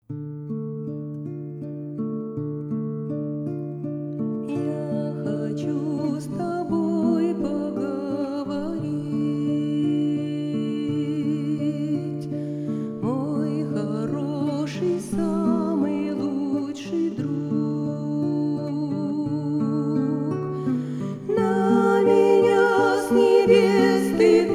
Я хочу с тобой поговорить, мой хороший, самый лучший друг. На меня с небес ты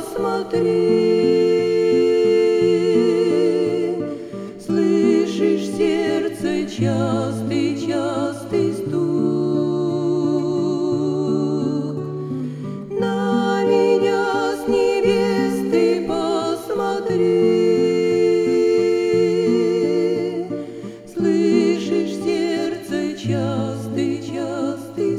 посмотри, слышишь сердце частый стук. На меня с небес ты посмотри, слышишь сердце частый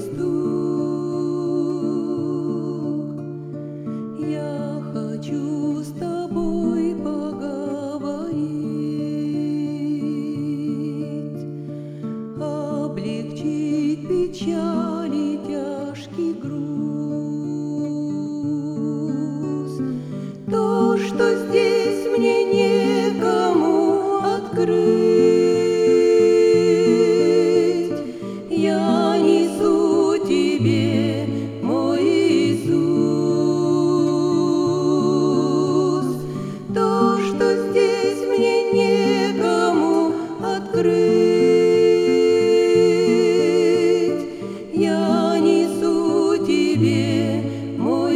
стук. Я хочу с тобой поговорить, облегчить печали тяжкий груз. То, что здесь мне некому открыть, я несу тебе, мой Иисус. То, что здесь мне некому открыть, я несу тебе, мой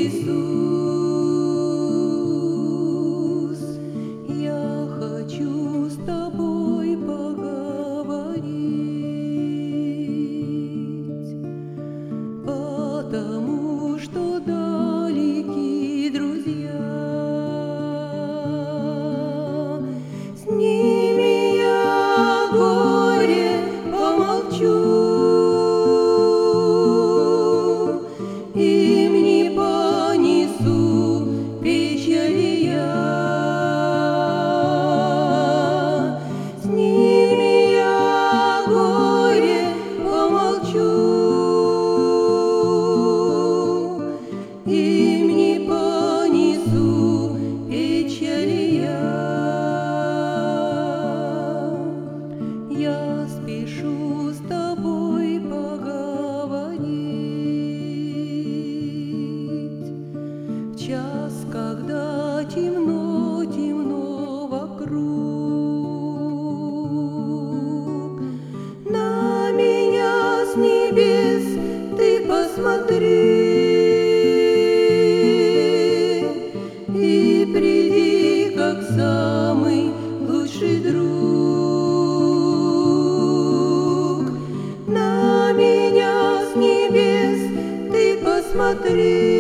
Иисус. Я хочу с тобой поговорить, потому что далеки друзья. С ними я горе помолчу, им не понесу печали я. С ними я горе помолчу, им не понесу печали я. Я спешу с тобой поговорить в час, когда темно вокруг. На меня с небес ты посмотри и приди, как самый лучший друг. На меня с небес ты посмотри